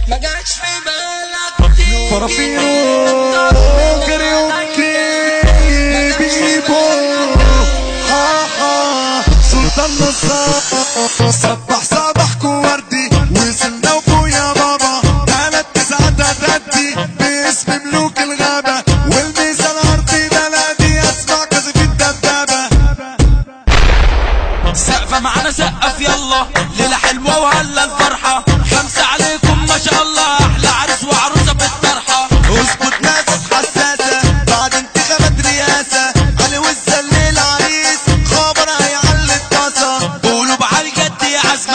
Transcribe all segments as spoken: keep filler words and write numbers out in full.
ما جاتش في بالك تيجي فرافيرو كاريوكي بيبو ها ها سلطان نصار صبح صباحكو وردي وسمنا وبويا بابا تلات تسعات هتدي باسم ملوك الغابة والميزان الارضي بلدي اسمع كذب الدبابة سقفة معانا سقف يلا ليلة حلوة وهلا الفرحة خمسة عليكم ما شاء الله احلى عرس وعروسة بالطرحة اسكت ناس حساسة بعد انتخابات رئاسة علي وزة الليل عريس خبر هيعلي الطاسة قولوا بعالي جد يا عزمي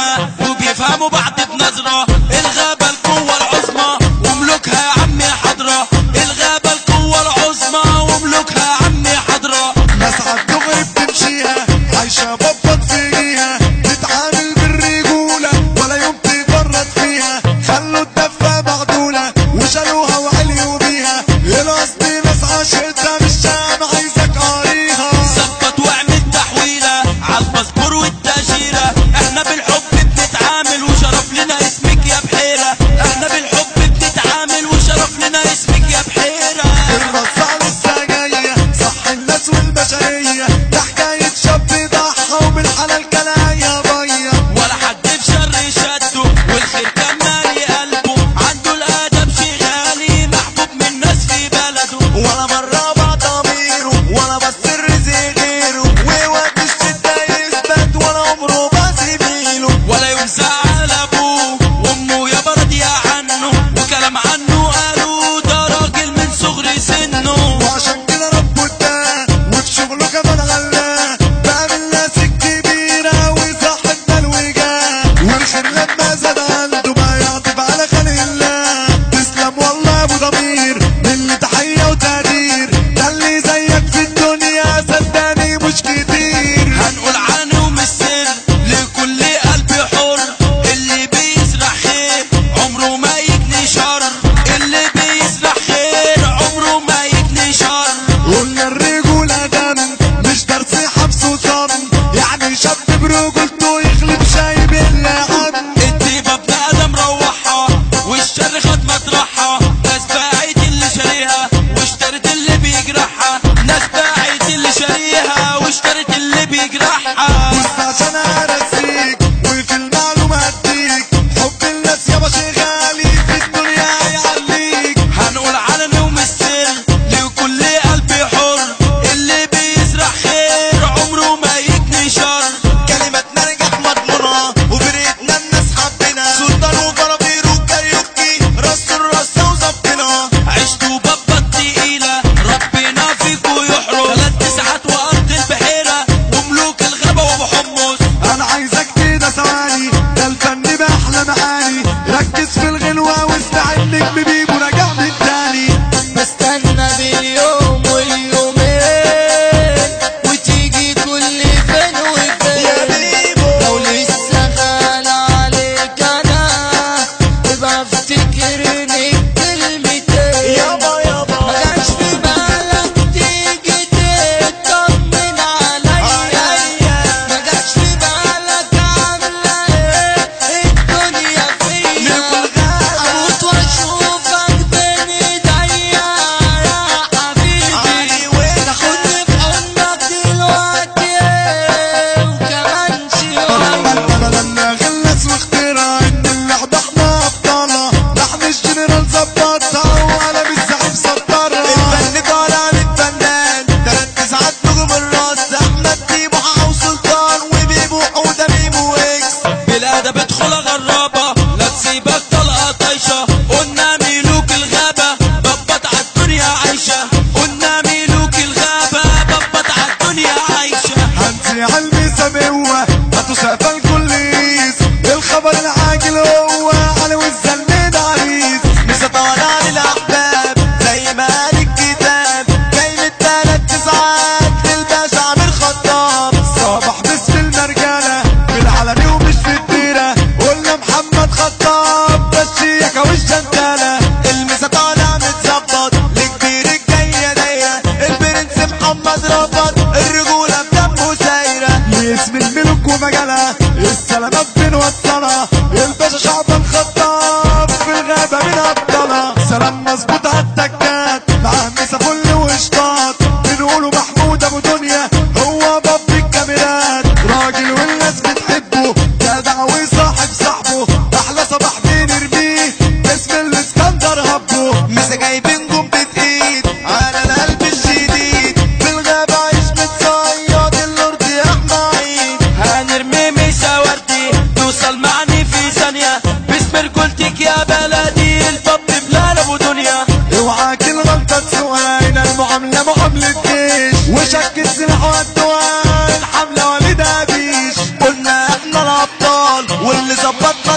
المعني في ثانية باسم رجولتك يا بلدي الباب بلال ابو دنيا. اوعاك الغلطة تسوقها هنا المعاملة معاملة جيش وشك السلاح والدوان حملة وليد أبيش. قلنا احنا الأبطال واللي ظبط